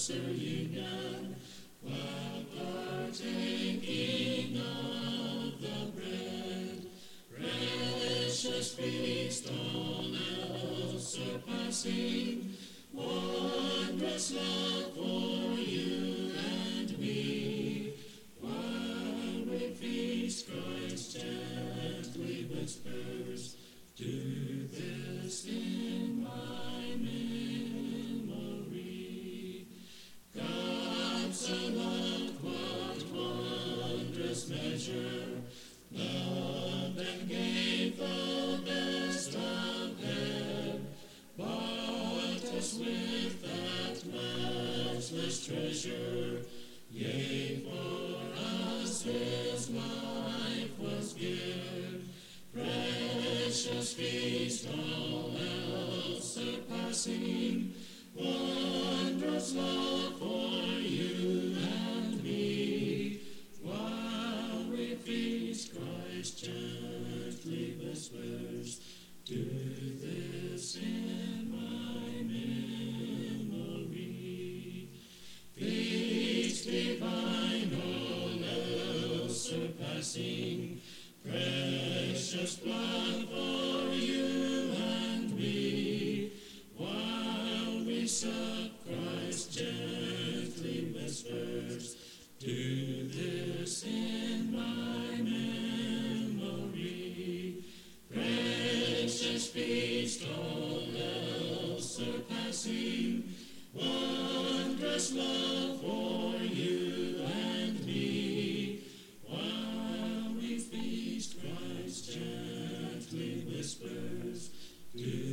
closer union, while partaking of the bread. Precious feast, all else surpassing, wondrous love for you and me. While we feast, Christ gently whispers, do this in my memory. God so loved, what wondrous measure, loved and gave the best of them, bought us with that matchless treasure. Yea, for us his life was given. Precious feast, all else surpassing, wondrous love for you and me. While we feast, Christ gently whispers, do this in my memory. Feast divine, all else surpassing, precious blood for you and me. While we sup, Christ gently whispers, do this in my memory. Precious feast, all else surpassing, wondrous love for you and me. While we feast, Christ gently whispers, do